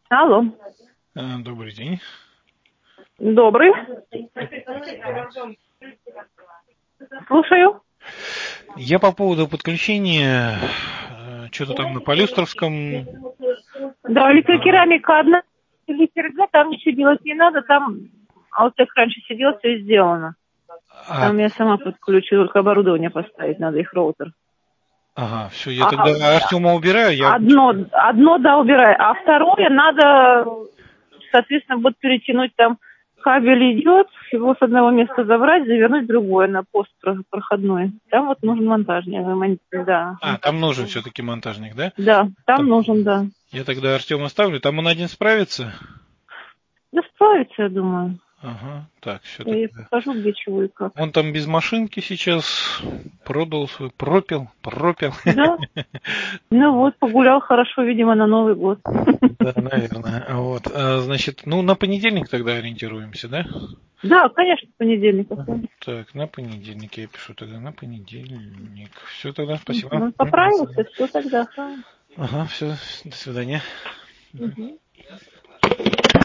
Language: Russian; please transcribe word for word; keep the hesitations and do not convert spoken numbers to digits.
Алло. А, Добрый день. Добрый. Слушаю. Я по поводу подключения, э, что-то там на Полюстровском. Да, электрокерамика одна, электрика, там ничего делать не надо, там, а вот как раньше сидел, все сделано. А, Там я сама подключу, только оборудование поставить надо, их роутер. ага, все, я А, тогда Артема убираю, я... одно, одно, да, убирай, а второе надо, соответственно, вот перетянуть там, кабель идет, его с одного места забрать, завернуть в другое на пост проходной. Там вот нужен монтажник, да. А, там нужен все-таки монтажник, да? Да, там Там- нужен, да. Я тогда Артема оставлю, там он один справится? Да справится, я думаю. Ага, так, все Я ей тогда. покажу, где чего и как. Он там без машинки сейчас продал свой, пропил, пропил. Да? Ну вот, погулял хорошо, видимо, на Новый год. Да, наверное. Вот, а, значит, ну на понедельник тогда ориентируемся, да? Да, конечно, в понедельник. оставим. Так, на понедельник я пишу тогда, на понедельник. Все тогда, спасибо. Ну, Мгм, до поправился, свидания. все тогда. Ага. Ага, все, до свидания. Мгм.